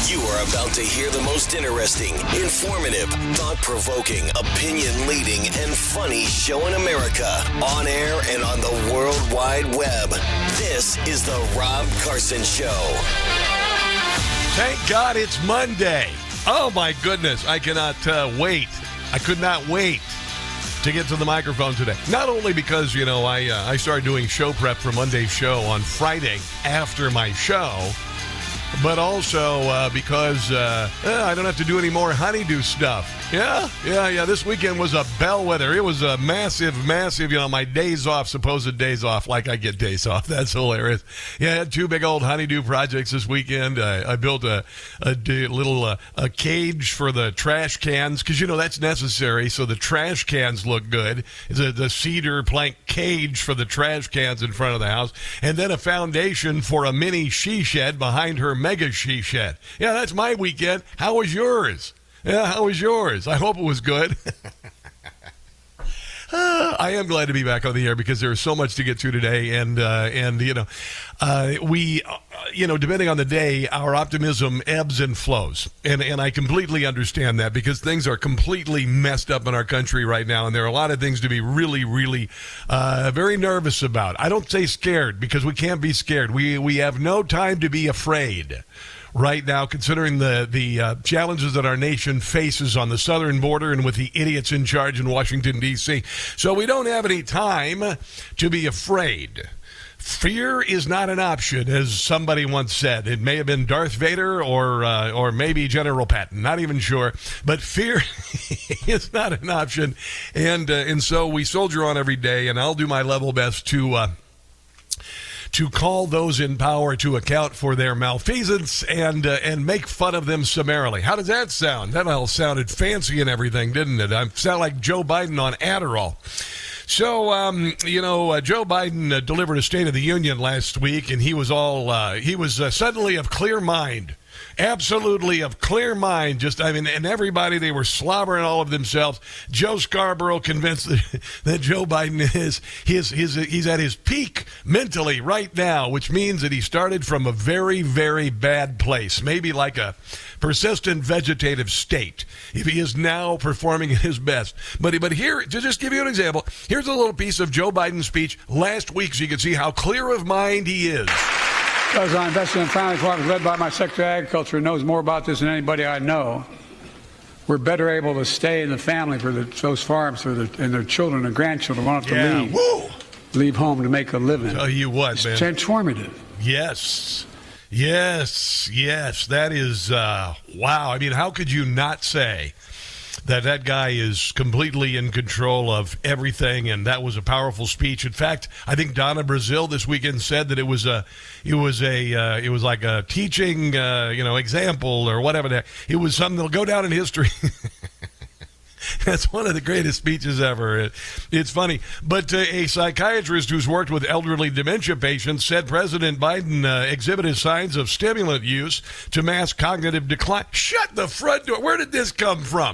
You are about to hear the most interesting, informative, thought-provoking, opinion-leading, and funny show in America. On air and on the World Wide Web. This is The Rob Carson Show. Thank God it's Monday. Oh, my goodness. I cannot wait. I could not wait to get to the microphone today. Not only because, I started doing show prep for Monday's show on Friday after my show, but also because I don't have to do any more honeydew stuff. Yeah. This weekend was a bellwether. It was a massive, my days off, supposed days off, like I get days off. That's hilarious. Yeah, I had two big old honeydew projects this weekend. I built a little cage for the trash cans, because, that's necessary, so the trash cans look good. It's the cedar plank cage for the trash cans in front of the house, and then a foundation for a mini she shed behind her mega she shed. Yeah, that's my weekend. How was yours? Yeah, how was yours? I hope it was good. I am glad to be back on the air because there is so much to get to today, and we depending on the day, our optimism ebbs and flows, and I completely understand that, because things are completely messed up in our country right now, and there are a lot of things to be really, really very nervous about. I don't say scared, because we can't be scared. We have no time to be afraid right now, considering the challenges that our nation faces on the southern border and with the idiots in charge in Washington, D.C. So we don't have any time to be afraid. Fear is not an option, as somebody once said. It may have been Darth Vader or maybe General Patton. Not even sure. But fear is not an option. And so we soldier on every day, and I'll do my level best to call those in power to account for their malfeasance and make fun of them summarily. How does that sound? That all sounded fancy and everything, didn't it? I sound like Joe Biden on Adderall. So, Joe Biden delivered a State of the Union last week, and he was suddenly of clear mind. Absolutely of clear mind. And everybody, they were slobbering all of themselves. Joe Scarborough convinced that Joe Biden he's at his peak mentally right now, which means that he started from a very, very bad place, maybe like a persistent vegetative state, if he is now performing at his best. But here, to just give you an example, here's a little piece of Joe Biden's speech last week, so you can see how clear of mind he is. Because I invested in family farms led by my Secretary of Agriculture, who knows more about this than anybody I know. We're better able to stay in the family for those farms and their children and grandchildren won't have to leave home to make a living. Tell you what, it's man. Transformative. Yes. That is, wow. I mean, how could you not say that guy is completely in control of everything, and that was a powerful speech. In fact, I think Donna Brazile this weekend said that it was like a teaching, example or whatever. It was something that'll go down in history. That's one of the greatest speeches ever. It's funny. But a psychiatrist who's worked with elderly dementia patients said President Biden exhibited signs of stimulant use to mask cognitive decline. Shut the front door. Where did this come from?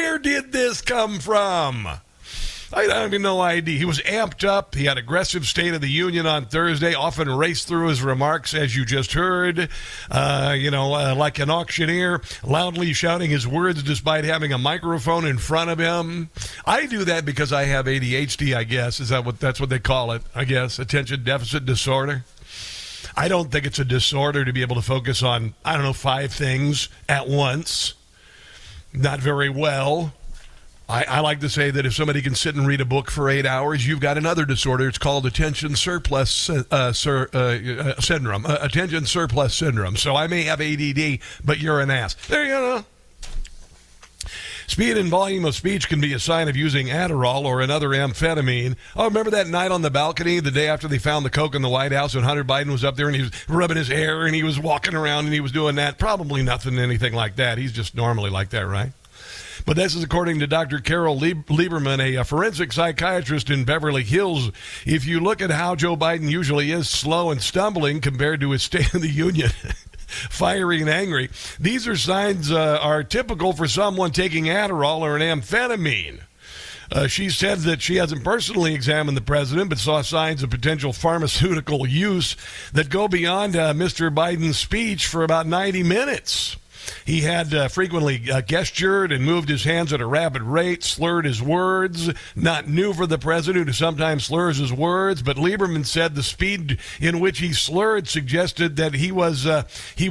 I have no idea. He was amped up. He had aggressive State of the Union on Thursday, often raced through his remarks, as you just heard, like an auctioneer, loudly shouting his words despite having a microphone in front of him. I do that because I have ADHD, I guess. That's what they call it, I guess, attention deficit disorder. I don't think it's a disorder to be able to focus on, 5 things at once. Not very well. I like to say that if somebody can sit and read a book for 8 hours, you've got another disorder. It's called attention surplus syndrome. Attention surplus syndrome. So I may have ADD, but you're an ass. There you go. Speed and volume of speech can be a sign of using Adderall or another amphetamine. Oh, remember that night on the balcony the day after they found the coke in the White House when Hunter Biden was up there and he was rubbing his hair and he was walking around and he was doing that? Probably anything like that. He's just normally like that, right? But this is according to Dr. Carol Lieberman, a forensic psychiatrist in Beverly Hills. If you look at how Joe Biden usually is, slow and stumbling compared to his State of the Union, fiery and angry, these are signs are typical for someone taking Adderall or an amphetamine. She said that she hasn't personally examined the president, but saw signs of potential pharmaceutical use that go beyond Mr. Biden's speech for about 90 minutes. He had frequently gestured and moved his hands at a rapid rate, slurred his words. Not new for the president, who sometimes slurs his words, but Lieberman said the speed in which he slurred suggested that there was a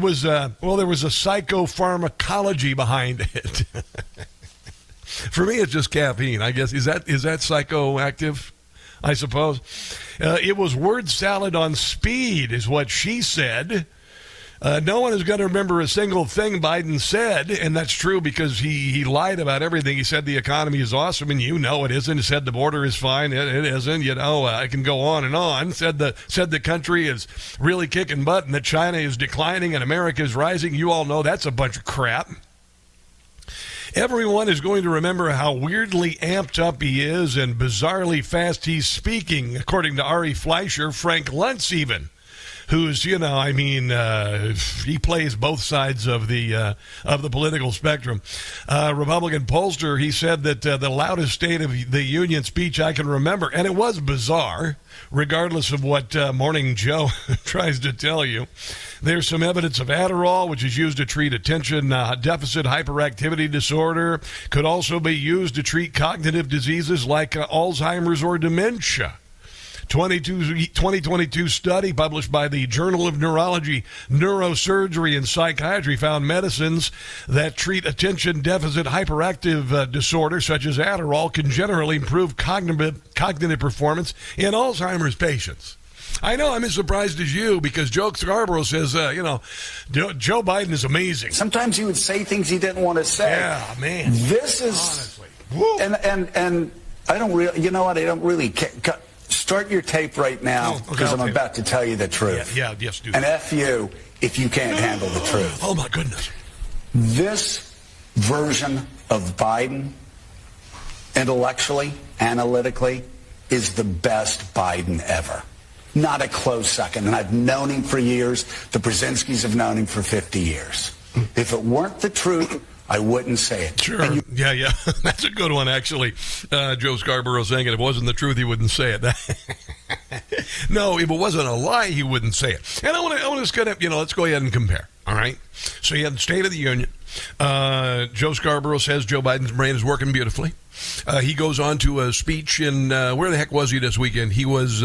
psychopharmacology behind it. For me, it's just caffeine, I guess. Is that psychoactive? I suppose. It was word salad on speed, is what she said. No one is going to remember a single thing Biden said, and that's true because he lied about everything. He said the economy is awesome, and you know it isn't. He said the border is fine. It isn't. You know, I can go on and on. Said the country is really kicking butt, and that China is declining and America is rising. You all know that's a bunch of crap. Everyone is going to remember how weirdly amped up he is and bizarrely fast he's speaking, according to Ari Fleischer, Frank Luntz even, who's, he plays both sides of the political spectrum. Republican pollster, he said that the loudest State of the Union speech I can remember, and it was bizarre, regardless of what Morning Joe tries to tell you. There's some evidence of Adderall, which is used to treat attention deficit hyperactivity disorder. Could also be used to treat cognitive diseases like Alzheimer's or dementia. 2022 study published by the Journal of Neurology, Neurosurgery, and Psychiatry found medicines that treat attention deficit hyperactive disorder, such as Adderall, can generally improve cognitive performance in Alzheimer's patients. I know I'm as surprised as you because Joe Scarborough says, Joe Biden is amazing. Sometimes he would say things he didn't want to say. Yeah, man. This is, honestly. Woo. And I don't really, you know what, I don't really care. Start your tape right now because I'm about to tell you the truth. Yeah, yes, do that. And F you if you can't handle the truth. Oh, my goodness. This version of Biden, intellectually, analytically, is the best Biden ever. Not a close second. And I've known him for years. The Brzezinskis have known him for 50 years. If it weren't the truth, I wouldn't say it. Sure. Yeah. That's a good one, actually. Joe Scarborough saying it. If it wasn't the truth, he wouldn't say it. No, if it wasn't a lie, he wouldn't say it. And I want to just kind of, let's go ahead and compare. All right. So you had the State of the Union. Joe Scarborough says Joe Biden's brain is working beautifully. He goes on to a speech in, where the heck was he this weekend? He was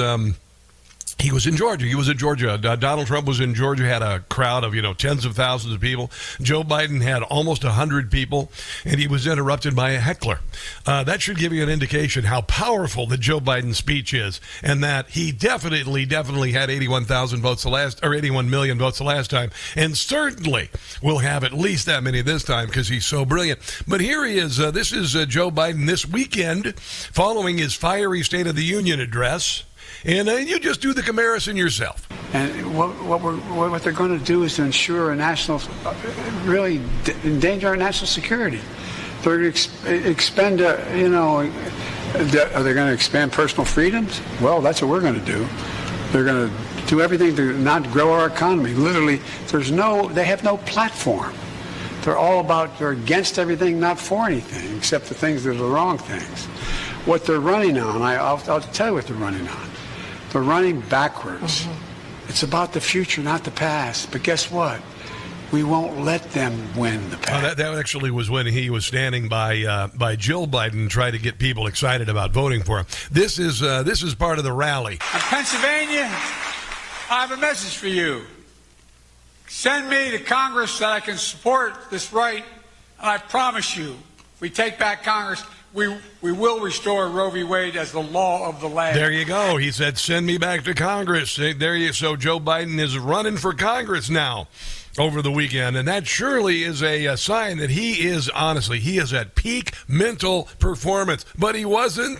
in Georgia. He was in Georgia. Donald Trump was in Georgia, had a crowd of, tens of thousands of people. Joe Biden had almost 100 people, and he was interrupted by a heckler. That should give you an indication how powerful the Joe Biden speech is, and that he definitely had 81 million votes the last time, and certainly will have at least that many this time because he's so brilliant. But here he is. This is Joe Biden this weekend following his fiery State of the Union address. And you just do the comparison yourself. And what they're going to do is to ensure really endanger our national security. They're going to expend, are they going to expand personal freedoms? Well, that's what we're going to do. They're going to do everything to not grow our economy. Literally, they have no platform. They're against everything, not for anything, except the things that are the wrong things. What they're running on, I'll tell you what they're running on. They're running backwards. Mm-hmm. It's about the future, not the past. But guess what? We won't let them win the past. That actually was when he was standing by Jill Biden, trying to get people excited about voting for him. This is part of the rally. In Pennsylvania, I have a message for you. Send me to Congress that I can support this right, and I promise you, if we take back Congress, we will restore Roe v. Wade as the law of the land. There you go. He said, send me back to Congress. So Joe Biden is running for Congress now over the weekend. And that surely is a sign that he is at peak mental performance. But he wasn't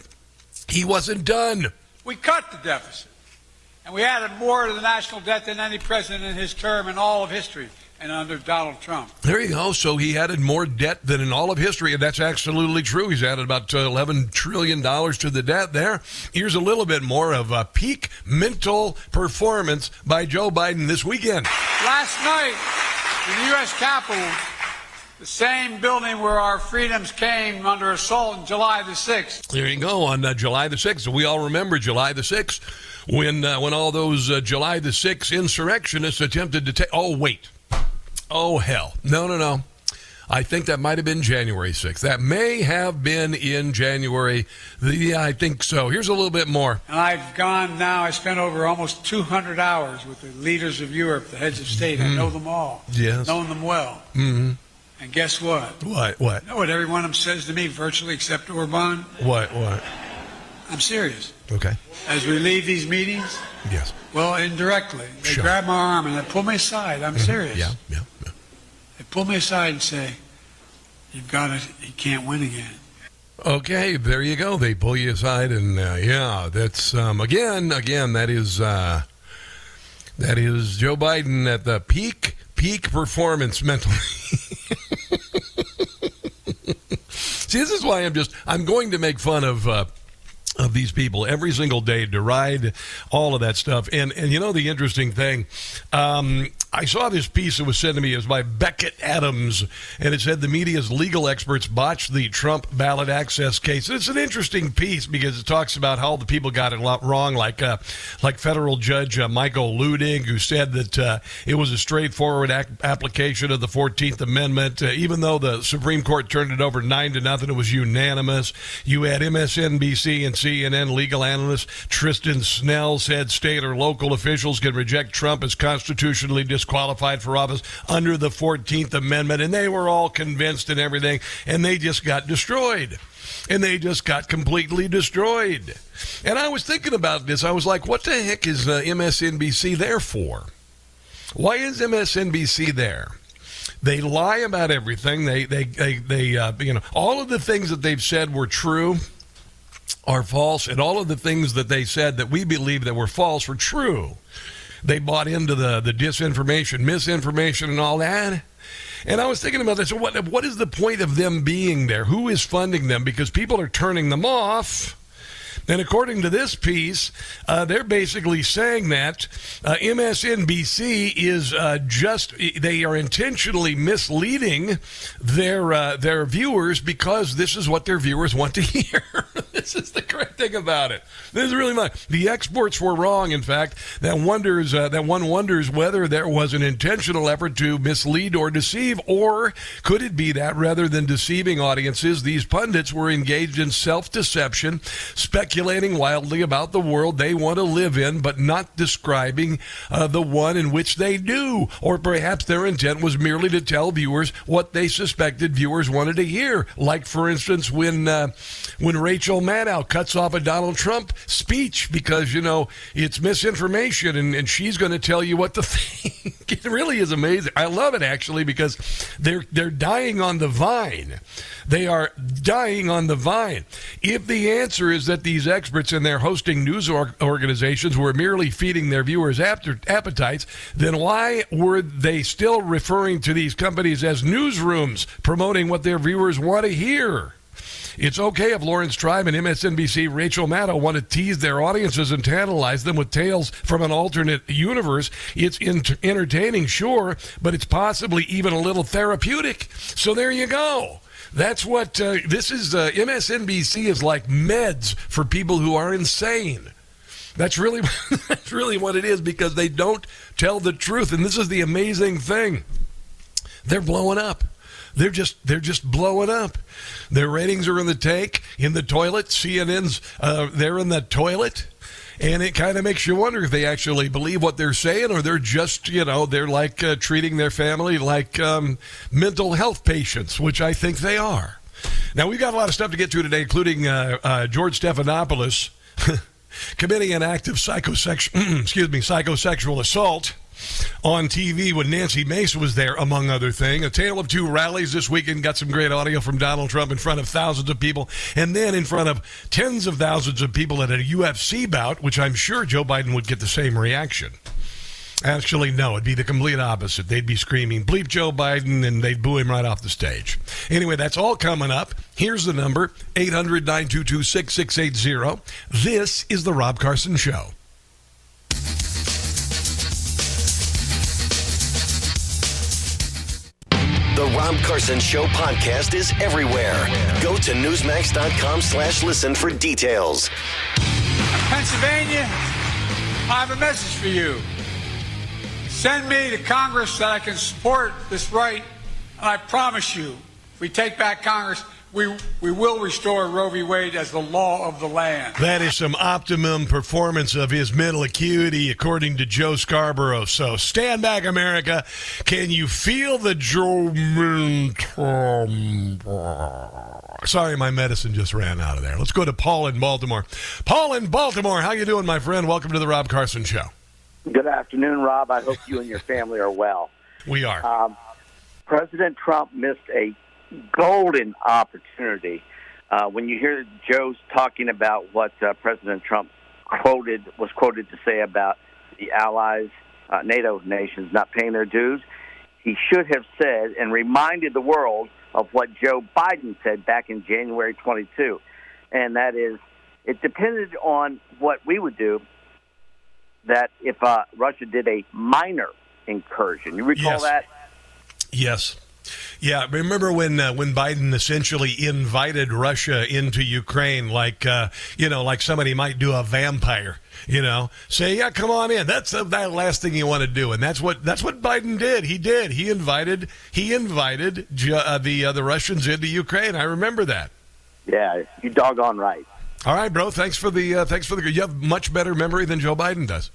done. We cut the deficit. And we added more to the national debt than any president in his term in all of history. And under Donald Trump. There you go. So he added more debt than in all of history, and that's absolutely true. He's added about $11 trillion to the debt there. Here's a little bit more of a peak mental performance by Joe Biden this weekend. Last night, in the U.S. Capitol, the same building where our freedoms came under assault on July the 6th. There you go, on July the 6th. We all remember July the 6th when all those July the 6th insurrectionists attempted to take... Oh, wait. Oh, hell. No. I think that might have been January 6th. That may have been in January. Yeah, I think so. Here's a little bit more. And I've gone now, I spent over almost 200 hours with the leaders of Europe, the heads of state. I know them all. Yes. Known them well. Mm-hmm. And guess what? What? You know what every one of them says to me, virtually except Orban? What? I'm serious. Okay. As we leave these meetings, yes. Well, indirectly, they grab my arm and they pull me aside. I'm serious. Yeah. They pull me aside and say, "You've got to. He can't win again." Okay, there you go. They pull you aside, and that's again. That is Joe Biden at the peak performance mentally. See, this is why I'm going to make fun of these people every single day, deride all of that stuff. And you know, the interesting thing, I saw this piece that was sent to me. It was by Beckett Adams, and it said the media's legal experts botched the Trump ballot access case. It's an interesting piece because it talks about how the people got it a lot wrong, like federal judge Michael Ludig, who said that it was a straightforward application of the 14th Amendment. Even though the Supreme Court turned it over 9-0, it was unanimous. You had MSNBC and CNN legal analyst Tristan Snell said state or local officials can reject Trump as constitutionally disqualified for office under the 14th Amendment, and they were all convinced and everything, and they just got destroyed. And they just got completely destroyed. And I was thinking about this. I was like, what the heck is MSNBC there for? Why is MSNBC there? They lie about everything. They all of the things that they've said were true are false, and all of the things that they said that we believe that were false were true. They bought into the disinformation, misinformation, and all that. And I was thinking about this. So what is the point of them being there? Who is funding them? Because people are turning them off. And according to this piece, they're basically saying that MSNBC is they are intentionally misleading their viewers because this is what their viewers want to hear. This is the great thing about it. This is really much. The experts were wrong, in fact. That one wonders whether there was an intentional effort to mislead or deceive, or could it be that rather than deceiving audiences, these pundits were engaged in self-deception, speculating wildly about the world they want to live in, but not describing the one in which they do. Or perhaps their intent was merely to tell viewers what they suspected viewers wanted to hear. Like, for instance, when Rachel Maddow cuts off a Donald Trump speech because, it's misinformation and she's going to tell you what to think. It really is amazing. I love it, actually, because they're dying on the vine. They are dying on the vine. If the answer is that these experts and their hosting news organizations were merely feeding their viewers' appetites, then why were they still referring to these companies as newsrooms, promoting what their viewers want to hear? It's okay if Lawrence Tribe and MSNBC Rachel Maddow want to tease their audiences and tantalize them with tales from an alternate universe. It's entertaining, sure, but it's possibly even a little therapeutic. So there you go. That's what this is. MSNBC is like meds for people who are insane. That's really what it is, because they don't tell the truth. And this is the amazing thing. They're blowing up. They're just blowing up. Their ratings are in the tank, in the toilet. CNN's they're in the toilet. And it kind of makes you wonder if they actually believe what they're saying, or they're just, they're like treating their family like mental health patients, which I think they are. Now, we've got a lot of stuff to get to today, including George Stephanopoulos committing an act of psychosexual assault on TV when Nancy Mace was there, among other things. A tale of two rallies this weekend. Got some great audio from Donald Trump in front of thousands of people, and then in front of tens of thousands of people at a UFC bout, which I'm sure Joe Biden would get the same reaction. Actually, no, it'd be the complete opposite. They'd be screaming, "Bleep Joe Biden," and they'd boo him right off the stage. Anyway, that's all coming up. Here's the number, 800-922-6680. This is The Rob Carson Show. The Rob Carson Show podcast is everywhere. Go to Newsmax.com/listen for details. Pennsylvania, I have a message for you. Send me to Congress that I can support this right, and And I promise you, if we take back Congress, we will restore Roe v. Wade as the law of the land. That is some optimum performance of his mental acuity, according to Joe Scarborough. So stand back, America. Can you feel the Joe? Sorry, my medicine just ran out of there. Let's go to Paul in Baltimore. Paul in Baltimore, how you doing, my friend? Welcome to the Rob Carson Show. Good afternoon, Rob. I hope you and your family are well. We are. President Trump missed a golden opportunity. When you hear Joe talking about what President Trump was quoted to say about the allies, NATO nations not paying their dues, he should have said and reminded the world of what Joe Biden said back in January 22, and that is, it depended on what we would do, that if Russia did a minor incursion. You recall that? Yes. Yeah, remember when Biden essentially invited Russia into Ukraine, like somebody might do a vampire, say, yeah, come on in. That's that last thing you want to do, and that's what Biden did. He invited the Russians into Ukraine. I remember that. Yeah, you doggone right. All right, bro. Thanks for the. You have much better memory than Joe Biden does.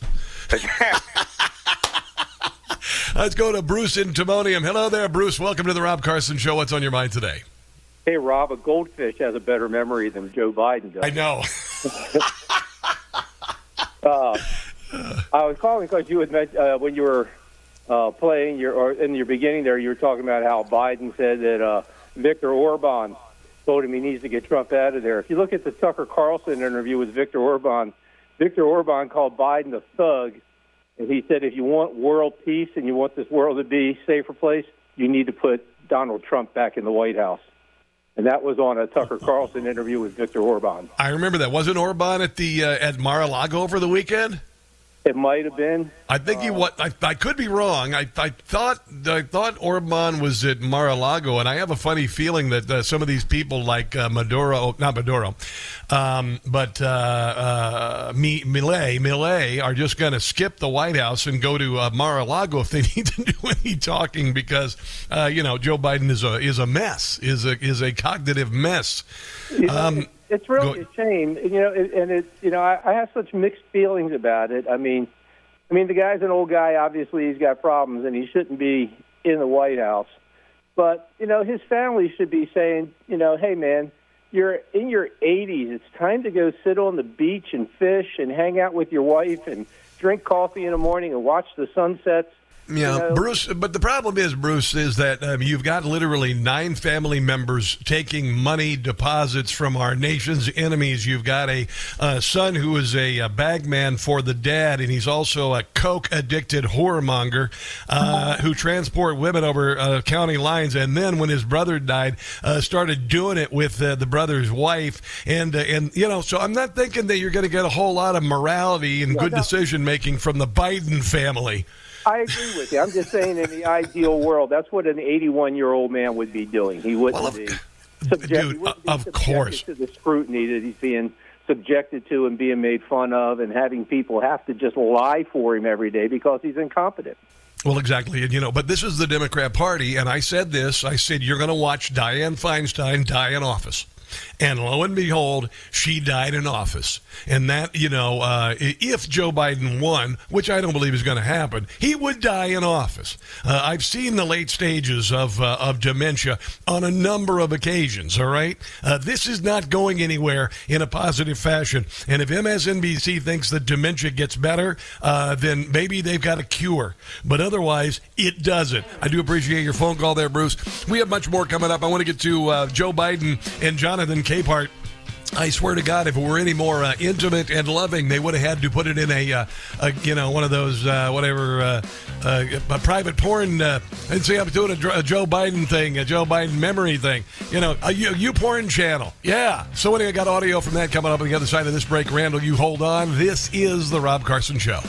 Let's go to Bruce in Timonium. Hello there, Bruce. Welcome to the Rob Carson Show. What's on your mind today? Hey, Rob, a goldfish has a better memory than Joe Biden does. I know. I was calling because you had met, when you were playing, in your beginning there, you were talking about how Biden said that Viktor Orban told him he needs to get Trump out of there. If you look at the Tucker Carlson interview with Viktor Orban called Biden a thug. And he said, if you want world peace and you want this world to be a safer place, you need to put Donald Trump back in the White House. And that was on a Tucker Carlson interview with Viktor Orban. I remember that. Wasn't Orban at Mar-a-Lago over the weekend? It might have been. I think I could be wrong. I thought Orban was at Mar-a-Lago, and I have a funny feeling that some of these people like Milei are just going to skip the White House and go to Mar-a-Lago if they need to do any talking, because Joe Biden is a mess, is a cognitive mess. It's really a shame, I have such mixed feelings about it. I mean, the guy's an old guy. Obviously, he's got problems, and he shouldn't be in the White House. But, his family should be saying, hey, man, you're in your 80s. It's time to go sit on the beach and fish and hang out with your wife and drink coffee in the morning and watch the sunsets. Yeah, Bruce, but the problem is, Bruce, is that you've got literally 9 family members taking money deposits from our nation's enemies. You've got a son who is a bagman for the dad, and he's also a coke-addicted whoremonger who transport women over county lines. And then when his brother died, started doing it with the brother's wife. And so I'm not thinking that you're going to get a whole lot of morality and good decision-making from the Biden family. I agree with you. I'm just saying, in the ideal world, that's what an 81-year-old man would be doing. He wouldn't be subjected to the scrutiny that he's being subjected to and being made fun of, and having people have to just lie for him every day because he's incompetent. Well, exactly. And, but this is the Democrat Party, and I said you're going to watch Dianne Feinstein die in office. And lo and behold, she died in office. And that, if Joe Biden won, which I don't believe is going to happen, he would die in office. I've seen the late stages of dementia on a number of occasions, all right? This is not going anywhere in a positive fashion. And if MSNBC thinks that dementia gets better, then maybe they've got a cure. But otherwise, it doesn't. I do appreciate your phone call there, Bruce. We have much more coming up. I want to get to Joe Biden and Jonathan Capehart. I swear to God, if it were any more intimate and loving, they would have had to put it in a one of those a private porn. And see, I'm doing a Joe Biden thing, a Joe Biden memory thing. A you porn channel. Yeah. So anyway, I got audio from that coming up on the other side of this break. Randall, you hold on. This is the Rob Carson Show.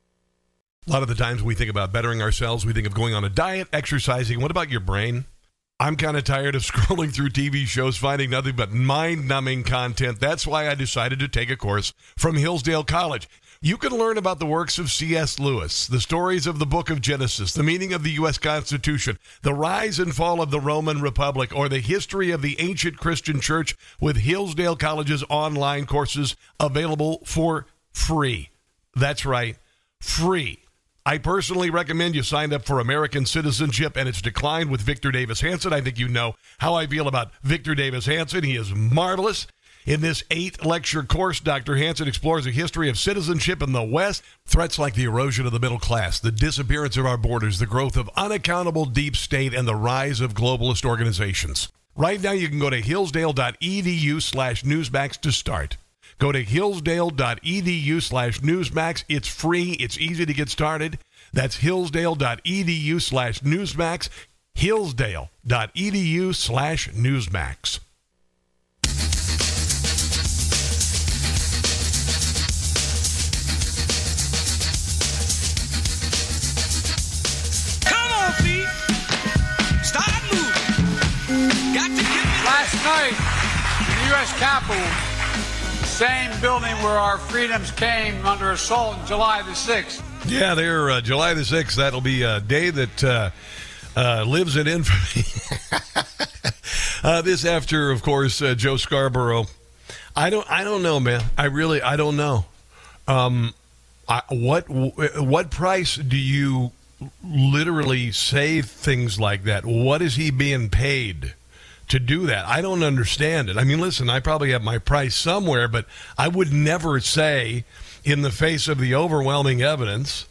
A lot of the times we think about bettering ourselves, we think of going on a diet, exercising. What about your brain? I'm kind of tired of scrolling through TV shows, finding nothing but mind-numbing content. That's why I decided to take a course from Hillsdale College. You can learn about the works of C.S. Lewis, the stories of the Book of Genesis, the meaning of the U.S. Constitution, the rise and fall of the Roman Republic, or the history of the ancient Christian church with Hillsdale College's online courses available for free. That's right, free. I personally recommend you sign up for American citizenship and its decline with Victor Davis Hanson. I think you know how I feel about Victor Davis Hanson. He is marvelous. In this 8-lecture course, Dr. Hanson explores the history of citizenship in the West, threats like the erosion of the middle class, the disappearance of our borders, the growth of unaccountable deep state, and the rise of globalist organizations. Right now, you can go to hillsdale.edu/Newsmax to start. Go to hillsdale.edu/Newsmax. It's free. It's easy to get started. That's hillsdale.edu/Newsmax. Hillsdale.edu/Newsmax. Come on, Pete. Start moving. Got to get it. Last night, in the U.S. Capitol, same building where our freedoms came under assault on July the 6th. Yeah, there, July the 6th. That'll be a day that lives in infamy. This after, of course, Joe Scarborough. I don't know, man. I don't know. What price do you literally say things like that? What is he being paid to do that? I don't understand it. I mean, listen, I probably have my price somewhere, but I would never say, in the face of the overwhelming evidence,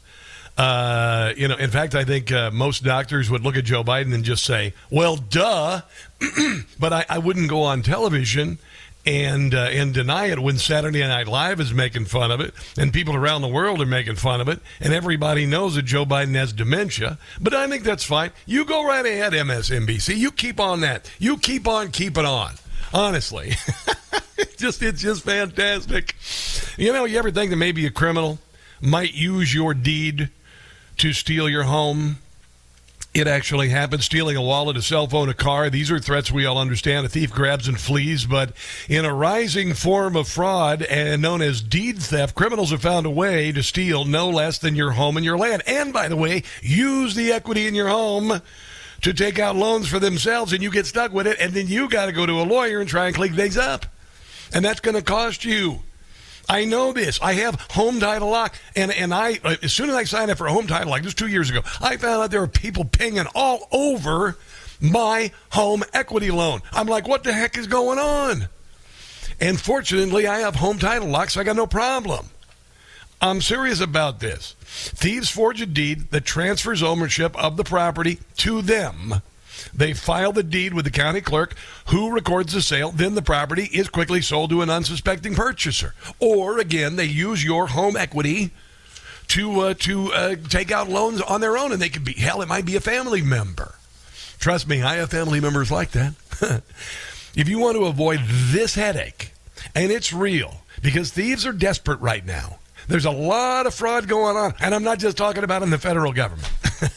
in fact, I think most doctors would look at Joe Biden and just say, well, duh, but I wouldn't go on television and deny it when Saturday Night Live is making fun of it and people around the world are making fun of it and everybody knows that Joe Biden has dementia. But I think that's fine. You go right ahead, MSNBC. You keep on that. You keep on keeping on. Honestly. It's just fantastic. You know, you ever think that maybe a criminal might use your deed to steal your home? It actually happened. Stealing a wallet, a cell phone, a car. These are threats we all understand. A thief grabs and flees. But in a rising form of fraud and known as deed theft, criminals have found a way to steal no less than your home and your land. And, by the way, use the equity in your home to take out loans for themselves, and you get stuck with it, and then you got to go to a lawyer and try and clean things up. And that's going to cost you. I know this. I have Home Title Lock, and I, as soon as I signed up for a Home Title Lock, just 2 years ago, I found out there were people pinging all over my home equity loan. I'm like, what the heck is going on? And fortunately, I have Home Title Lock, so I got no problem. I'm serious about this. Thieves forge a deed that transfers ownership of the property to them. They file the deed with the county clerk, who records the sale. Then the property is quickly sold to an unsuspecting purchaser. Or, again, they use your home equity to take out loans on their own. And they could be, hell, it might be a family member. Trust me, I have family members like that. If you want to avoid this headache, and it's real, because thieves are desperate right now. There's a lot of fraud going on, and I'm not just talking about in the federal government.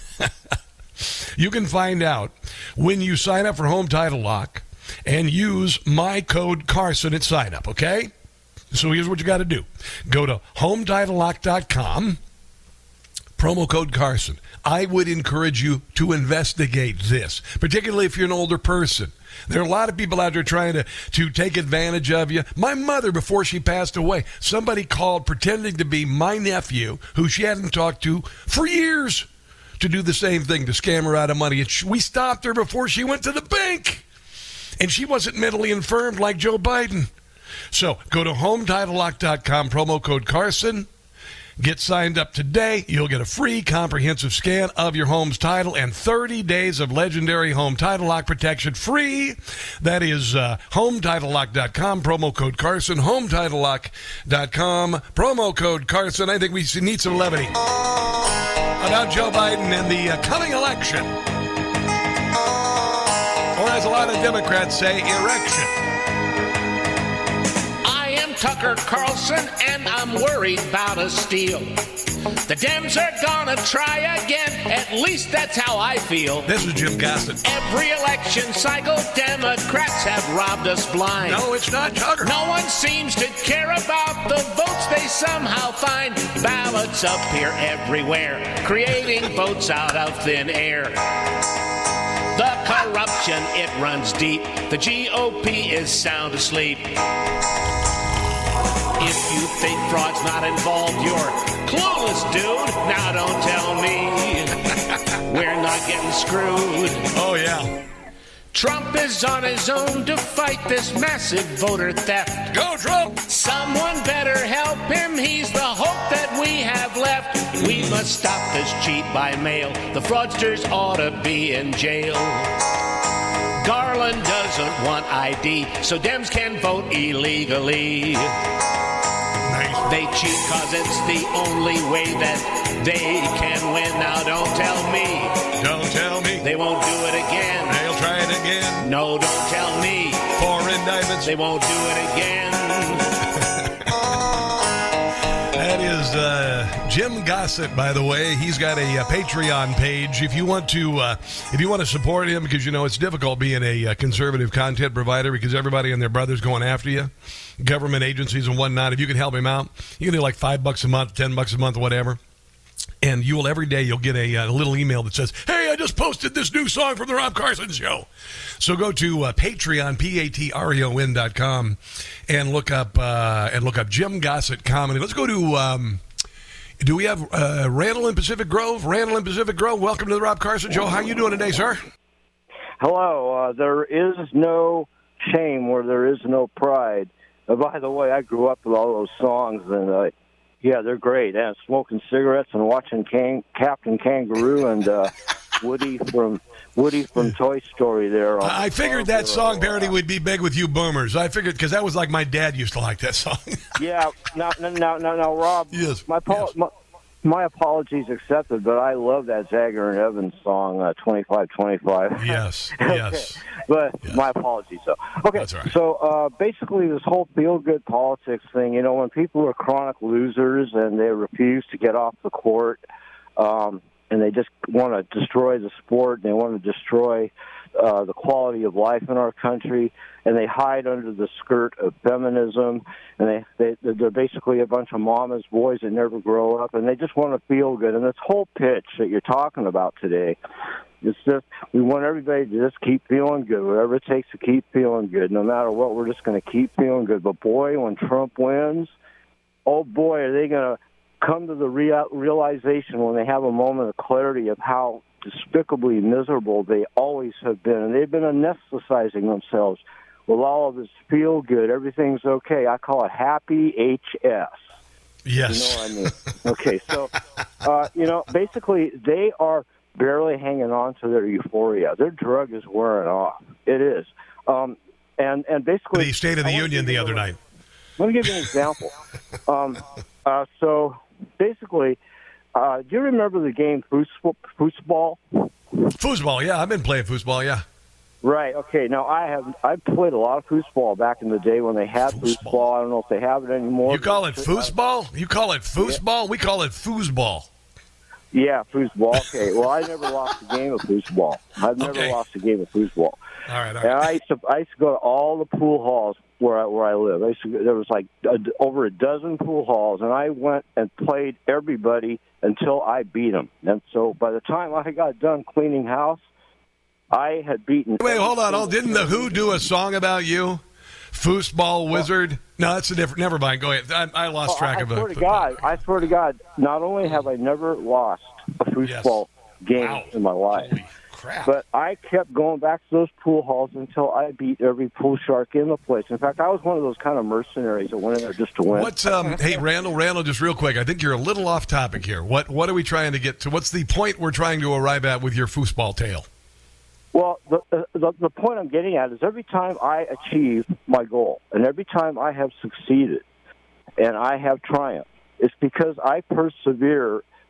You can find out when you sign up for Home Title Lock and use my code Carson at sign up, okay? So here's what you got to do. Go to HometitleLock.com, promo code Carson. I would encourage you to investigate this, particularly if you're an older person. There are a lot of people out there trying to take advantage of you. My mother, before she passed away, somebody called pretending to be my nephew, who she hadn't talked to for years, to do the same thing, to scam her out of money. And we stopped her before she went to the bank. And she wasn't mentally infirmed like Joe Biden. So go to HometitleLock.com, promo code Carson. Get signed up today. You'll get a free comprehensive scan of your home's title and 30 days of legendary Home Title Lock protection free. That is HometitleLock.com, promo code Carson. HometitleLock.com, promo code Carson. I think we need some levity about Joe Biden and the coming election. Or as a lot of Democrats say, erection. I am Tucker Carlson, and I'm worried about a steal. The Dems are gonna try again, at least that's how I feel. This is Jim Gossett. Every election cycle, Democrats have robbed us blind. No, it's not Tucker. No one seems to care about the votes they somehow find. Ballots appear everywhere, creating votes out of thin air. The corruption, it runs deep. The GOP is sound asleep. If you think fraud's not involved, you're clueless, dude. Now don't tell me we're not getting screwed. Oh, yeah. Trump is on his own to fight this massive voter theft. Go, Trump! Someone better help him. He's the hope that we have left. We must stop this cheat by mail. The fraudsters ought to be in jail. Garland doesn't want ID, so Dems can vote illegally. They cheat cause it's the only way that they can win. Now don't tell me. Don't tell me. They won't do it again. They'll try it again. No, don't tell me. 4 indictments. They won't do it again. That is Jim Gossett, by the way. He's got a Patreon page. If you want to support him, because you know it's difficult being a conservative content provider because everybody and their brother's going after you, government agencies and whatnot. If you can help him out, you can do like $5 a month, $10 a month, whatever. And you will every day you'll get a little email that says, "Hey, I just posted this new song from the Rob Carson Show." So go to Patreon, Patreon.com, and look up Jim Gossett comedy. Let's go to. Do we have Randall in Pacific Grove? Randall in Pacific Grove. Welcome to the Rob Carson Show. How you doing today, sir? Hello. There is no shame where there is no pride. By the way, I grew up with all those songs, and yeah, they're great. And smoking cigarettes and watching Captain Kangaroo and Woody from Toy Story there. I figured that song parody would be big with you boomers. I figured because that was like my dad used to like that song. Yeah. Now, Rob. Yes. My apologies accepted, but I love that Zager and Evans song, 25-25. Yes, okay. yes. But yes. My apologies, though. Okay, that's right. So basically this whole feel-good politics thing, you know, when people are chronic losers and they refuse to get off the court and they just want to destroy the sport and they want to destroy the quality of life in our country, and they hide under the skirt of feminism, and they're basically a bunch of mama's boys that never grow up, and they just want to feel good. And this whole pitch that you're talking about today, it's just we want everybody to just keep feeling good, whatever it takes to keep feeling good. No matter what, we're just going to keep feeling good. But boy, when Trump wins, oh boy, are they going to come to the realization when they have a moment of clarity of how despicably miserable they always have been, and they've been anesthetizing themselves with all of this feel good, everything's okay. I call it happy HS. Yes. You know what I mean? Okay, so basically they are barely hanging on to their euphoria. Their drug is wearing off. It is. And basically the State of the Union the other night. Let me give you an example. So basically, do you remember the game foosball? Foosball, yeah. I've been playing foosball, yeah. Right, okay. Now, I played a lot of foosball back in the day when they had foosball. I don't know if they have it anymore. You call it foosball? You call it foosball? Yeah. We call it foosball. Yeah, foosball. Okay. Well, I never lost a game of foosball. I've never lost a game of foosball. All right. And I used to go to all the pool halls where I live. There was like over a dozen pool halls, and I went and played everybody until I beat them. And so by the time I got done cleaning house, I had beaten. Wait, hold on. Didn't the Who do a song about you? Foosball wizard? No, that's a different. Never mind. Go ahead. I lost track of it. I swear to God, not only have I never lost a foosball game in my life, holy crap. But I kept going back to those pool halls until I beat every pool shark in the place. In fact, I was one of those kind of mercenaries that went in there just to win. What's hey, Randall, just real quick. I think you're a little off topic here. What are we trying to get to? What's the point we're trying to arrive at with your foosball tale? Well, the point I'm getting at is every time I achieve my goal and every time I have succeeded and I have triumphed, it's because I persevere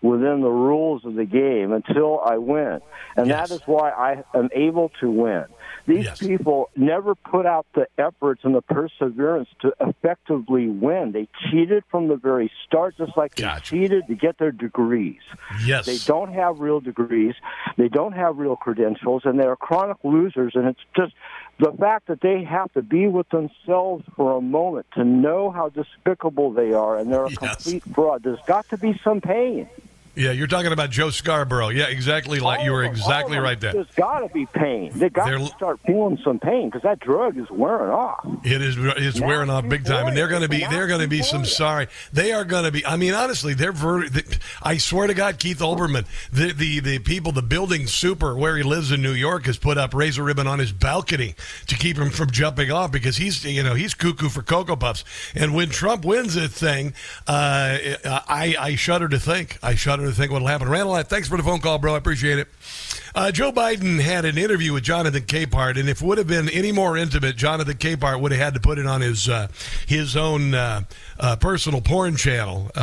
within the rules of the game until I win. And that is why I am able to win. These people never put out the efforts and the perseverance to effectively win. They cheated from the very start, just like they cheated to get their degrees. Yes. They don't have real degrees. They don't have real credentials, and they're chronic losers. And it's just the fact that they have to be with themselves for a moment to know how despicable they are, and they're a complete fraud. There's got to be some pain. Yeah, you're talking about Joe Scarborough. Yeah, exactly. Like you were exactly right there. There's got to be pain. They got to start feeling some pain because that drug is wearing off. It's wearing off big time, and they're going to be some sorry. They are going to be. I mean, honestly, I swear to God, Keith Olbermann, the people, the building super where he lives in New York has put up razor ribbon on his balcony to keep him from jumping off because he's cuckoo for Cocoa Puffs. And when Trump wins this thing, I shudder to think. To think what will happen. Randall, thanks for the phone call, bro. I appreciate it. Joe Biden had an interview with Jonathan Capehart, and if it would have been any more intimate, Jonathan Capehart would have had to put it on his own personal porn channel,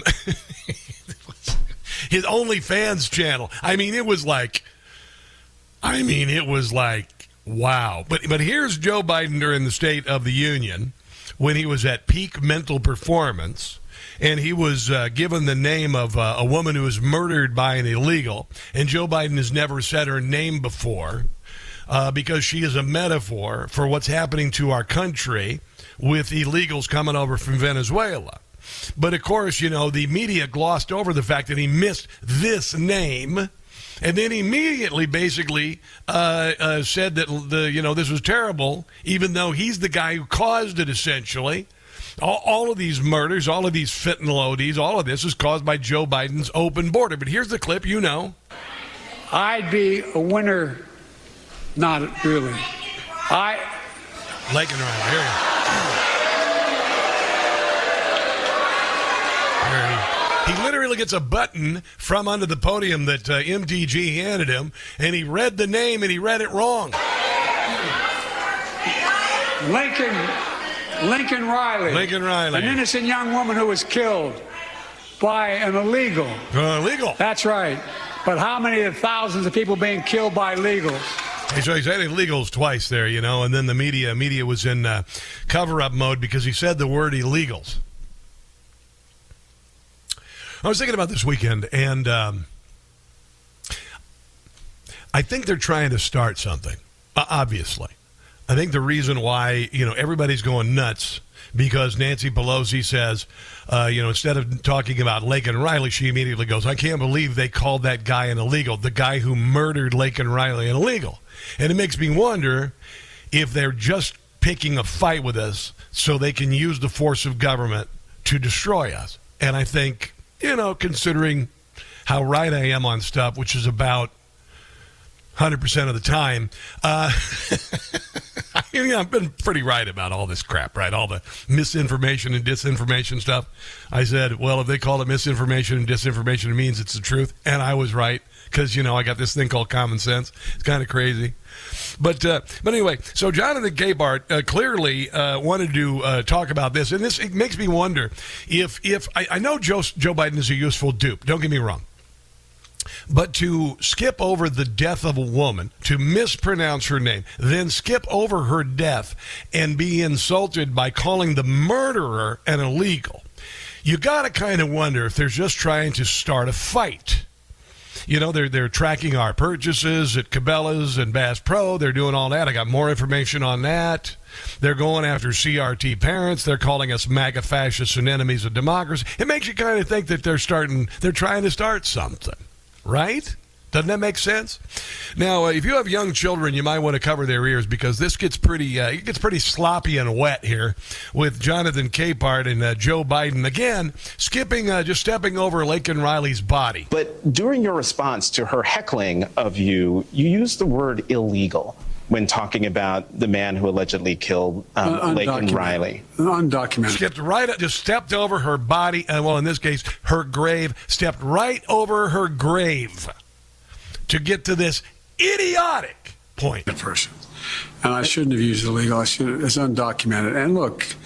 his OnlyFans channel. I mean, it was like, wow. But here's Joe Biden during the State of the Union when he was at peak mental performance. And he was given the name of a woman who was murdered by an illegal. And Joe Biden has never said her name before because she is a metaphor for what's happening to our country with illegals coming over from Venezuela. But, of course, the media glossed over the fact that he missed this name. And then immediately basically said that, this was terrible, even though he's the guy who caused it, essentially. All of these murders, all of these fentanyl ODs, all of this is caused by Joe Biden's open border. But here's the clip, I'd be a winner. Not really. Lake and Riley, here he literally gets a button from under the podium that MTG handed him, and he read the name, and he read it wrong. Lincoln Riley. An innocent young woman who was killed by an illegal. Illegal. That's right. But how many of thousands of people being killed by illegals? So he said illegals twice there, and then the media was in cover-up mode because he said the word illegals. I was thinking about this weekend, and I think they're trying to start something, obviously. I think the reason why, everybody's going nuts because Nancy Pelosi says, instead of talking about Laken Riley, she immediately goes, I can't believe they called that guy an illegal, the guy who murdered Laken Riley an illegal. And it makes me wonder if they're just picking a fight with us so they can use the force of government to destroy us. And I think, considering how right I am on stuff, which is about 100% of the time, I've been pretty right about all this crap, right? All the misinformation and disinformation stuff. I said, well, if they call it misinformation and disinformation, it means it's the truth. And I was right because, I got this thing called common sense. It's kind of crazy. But anyway, so Jonathan Capehart clearly wanted to talk about this. And it makes me wonder if I know Joe Biden is a useful dupe. Don't get me wrong. But to skip over the death of a woman, to mispronounce her name, then skip over her death and be insulted by calling the murderer an illegal, you got to kind of wonder if they're just trying to start a fight. They're tracking our purchases at Cabela's and Bass Pro. They're doing all that. I got more information on that. They're going after CRT parents. They're calling us MAGA fascists and enemies of democracy. It makes you kind of think that they're trying to start something. Right? Doesn't that make sense? Now, if you have young children, you might want to cover their ears because this gets pretty sloppy and wet here with Jonathan Capehart and Joe Biden. Again, just stepping over Laken Riley's body. But during your response to her heckling of you used the word illegal when talking about the man who allegedly killed Laken Riley. Undocumented. Just stepped over her body, and in this case, her grave, stepped right over her grave to get to this idiotic point. And I shouldn't have used illegal. It's undocumented. And look,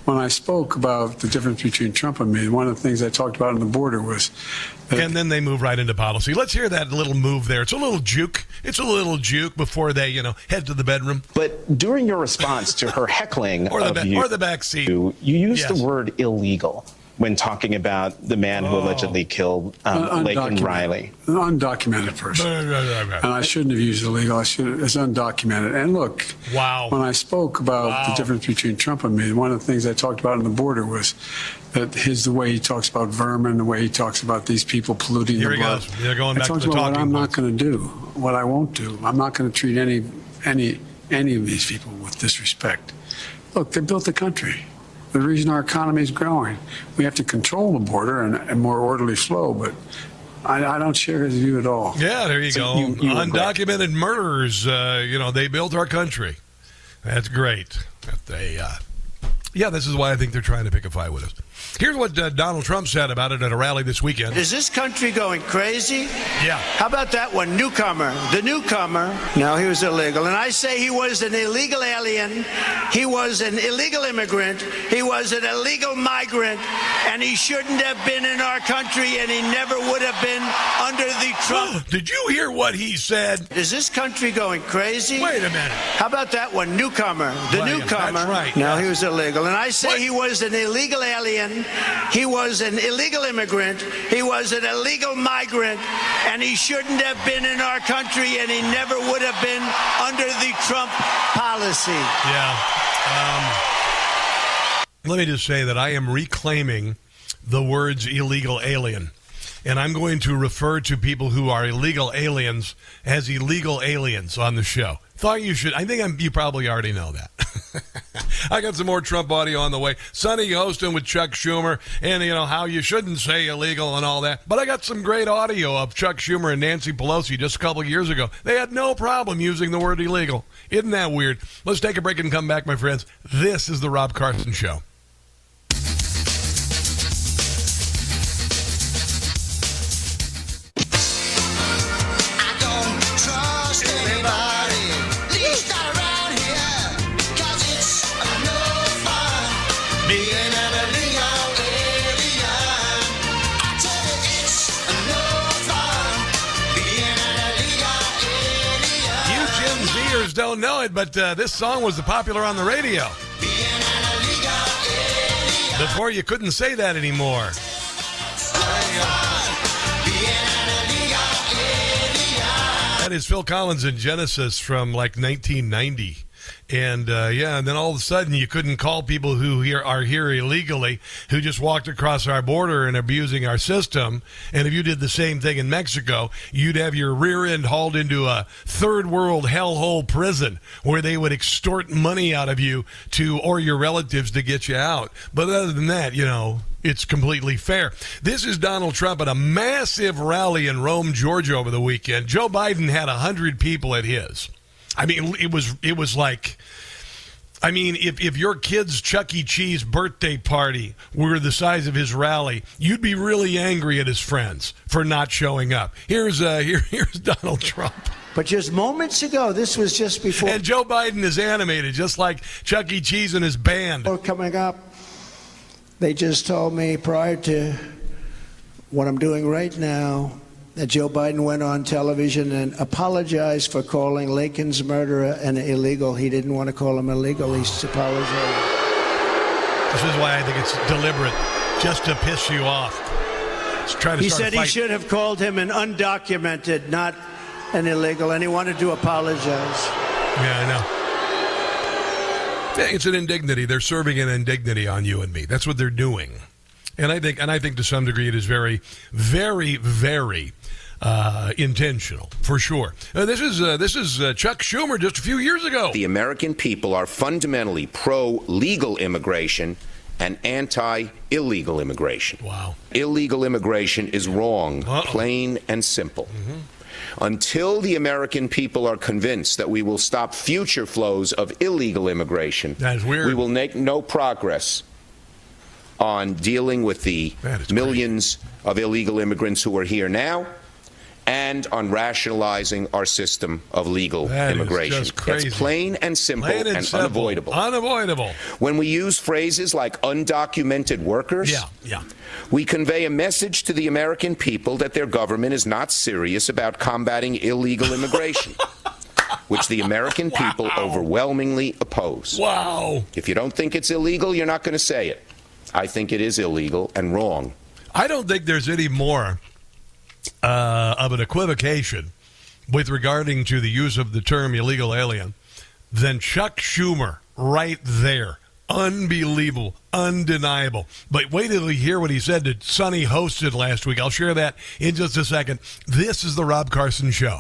when I spoke about the difference between Trump and me, one of the things I talked about on the border was that. And then they move right into policy. Let's hear that little move there. It's a little juke. It's a little juke before they, head to the bedroom. But during your response to her heckling or the back seat, you used the word illegal when talking about the man who allegedly killed Laken Riley. An undocumented person. And I shouldn't have used illegal. It's undocumented. And look, when I spoke about the difference between Trump and me, one of the things I talked about on the border was that the way he talks about vermin, the way he talks about these people polluting the blood. Here he goes. They're going back to the talking what I'm not going to do, what I won't do. I'm not going to treat any of these people with disrespect. Look, they built the country. The reason our economy is growing. We have to control the border and more orderly flow, but I don't share his view at all. Yeah, there you go. Undocumented murderers, they built our country. That's great. This is why I think they're trying to pick a fight with us. Here's what Donald Trump said about it at a rally this weekend. Is this country going crazy? Yeah. How about that one? Newcomer. The newcomer. No, he was illegal. And I say he was an illegal alien. He was an illegal immigrant. He was an illegal migrant. And he shouldn't have been in our country, and he never would have been under the Trump. Did you hear what he said? Is this country going crazy? Wait a minute. How about that one? Newcomer. The newcomer. That's right. No, he was illegal. And I say he was an illegal alien. He was an illegal immigrant. He was an illegal migrant, and he shouldn't have been in our country, and he never would have been under the Trump policy. Yeah. Let me just say that I am reclaiming the words illegal alien, and I'm going to refer to people who are illegal aliens as illegal aliens on the show. Thought you should. I think you probably already know that. I got some more Trump audio on the way. Sonny hosting with Chuck Schumer and, how you shouldn't say illegal and all that. But I got some great audio of Chuck Schumer and Nancy Pelosi just a couple of years ago. They had no problem using the word illegal. Isn't that weird? Let's take a break and come back, my friends. This is The Rob Carson Show. Don't know it, but this song was popular on the radio. Before you couldn't say that anymore. That is Phil Collins and Genesis from like 1990. And and then all of a sudden you couldn't call people who are here illegally, who just walked across our border and abusing our system. And if you did the same thing in Mexico, you'd have your rear end hauled into a third world hellhole prison where they would extort money out of you or your relatives to get you out. But other than that, it's completely fair. This is Donald Trump at a massive rally in Rome, Georgia over the weekend. Joe Biden had 100 people at his. I mean, it was like, if your kid's Chuck E. Cheese birthday party were the size of his rally, you'd be really angry at his friends for not showing up. Here's Donald Trump. But just moments ago, this was just before. And Joe Biden is animated, just like Chuck E. Cheese and his band. Coming up, they just told me prior to what I'm doing right now, that Joe Biden went on television and apologized for calling Laken's murderer an illegal. He didn't want to call him illegal. He's apologized. This is why I think it's deliberate, just to piss you off. He said he should have called him an undocumented, not an illegal, and he wanted to apologize. Yeah, I know. Yeah, it's an indignity. They're serving an indignity on you and me. That's what they're doing. And I think to some degree it is very, very, very intentional, for sure. This is Chuck Schumer just a few years ago. The American people are fundamentally pro-legal immigration and anti-illegal immigration. Wow. Illegal immigration is wrong, plain and simple. Mm-hmm. Until the American people are convinced that we will stop future flows of illegal immigration, that is weird. We will make no progress on dealing with the millions of illegal immigrants who are here now and on rationalizing our system of legal immigration. Is just crazy. That's plain and simple and unavoidable. Unavoidable. When we use phrases like undocumented workers, we convey a message to the American people that their government is not serious about combating illegal immigration, which the American people overwhelmingly oppose. Wow. If you don't think it's illegal, you're not going to say it. I think it is illegal and wrong. I don't think there's any more of an equivocation with regarding to the use of the term illegal alien than Chuck Schumer right there. Unbelievable, undeniable. But wait till you hear what he said that Sonny hosted last week. I'll share that in just a second. This is the Rob Carson Show.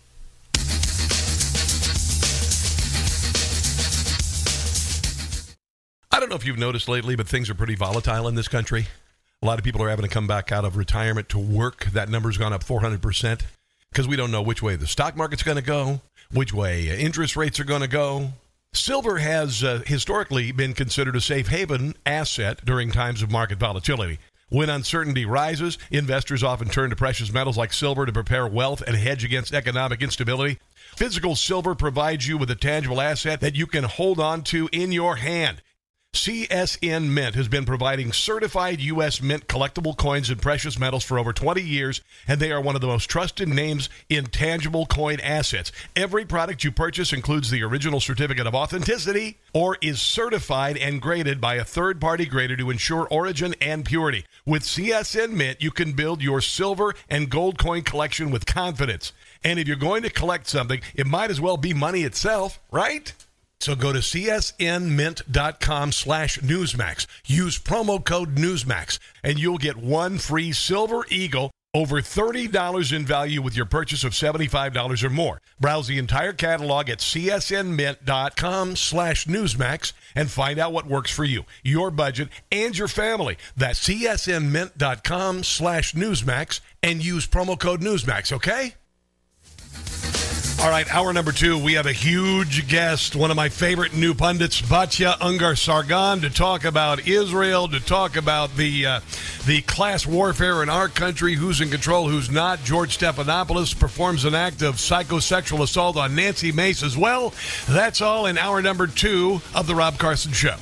I don't know if you've noticed lately, but things are pretty volatile in this country. A lot of people are having to come back out of retirement to work. That number's gone up 400% because we don't know which way the stock market's going to go, which way interest rates are going to go. Silver has historically been considered a safe haven asset during times of market volatility. When uncertainty rises, investors often turn to precious metals like silver to prepare wealth and hedge against economic instability. Physical silver provides you with a tangible asset that you can hold on to in your hand. CSN Mint has been providing certified U.S. Mint collectible coins and precious metals for over 20 years, and they are one of the most trusted names in tangible coin assets. Every product you purchase includes the original certificate of authenticity or is certified and graded by a third-party grader to ensure origin and purity. With CSN Mint, you can build your silver and gold coin collection with confidence. And if you're going to collect something, it might as well be money itself, right? So go to csnmint.com/Newsmax. Use promo code Newsmax, and you'll get one free Silver Eagle over $30 in value with your purchase of $75 or more. Browse the entire catalog at csnmint.com/Newsmax and find out what works for you, your budget, and your family. That's csnmint.com/Newsmax and use promo code Newsmax, okay? All right, hour number 2, we have a huge guest, one of my favorite new pundits, Batya Ungar-Sargon, to talk about Israel, to talk about the class warfare in our country, who's in control, who's not. George Stephanopoulos performs an act of psychosexual assault on Nancy Mace as well. That's all in hour number 2 of The Rob Carson Show.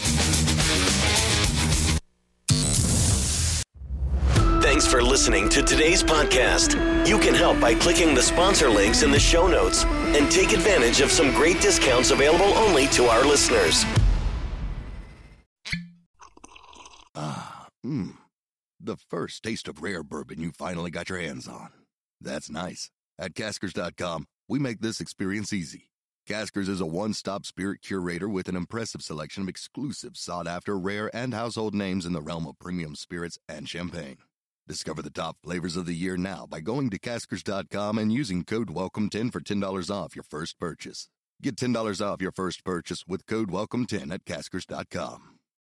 Thanks for listening to today's podcast. You can help by clicking the sponsor links in the show notes and take advantage of some great discounts available only to our listeners. The first taste of rare bourbon you finally got your hands on. That's nice. At Caskers.com, we make this experience easy. Caskers is a one-stop spirit curator with an impressive selection of exclusive, sought-after, rare, and household names in the realm of premium spirits and champagne. Discover the top flavors of the year now by going to Caskers.com and using code WELCOME10 for $10 off your first purchase. Get $10 off your first purchase with code WELCOME10 at Caskers.com.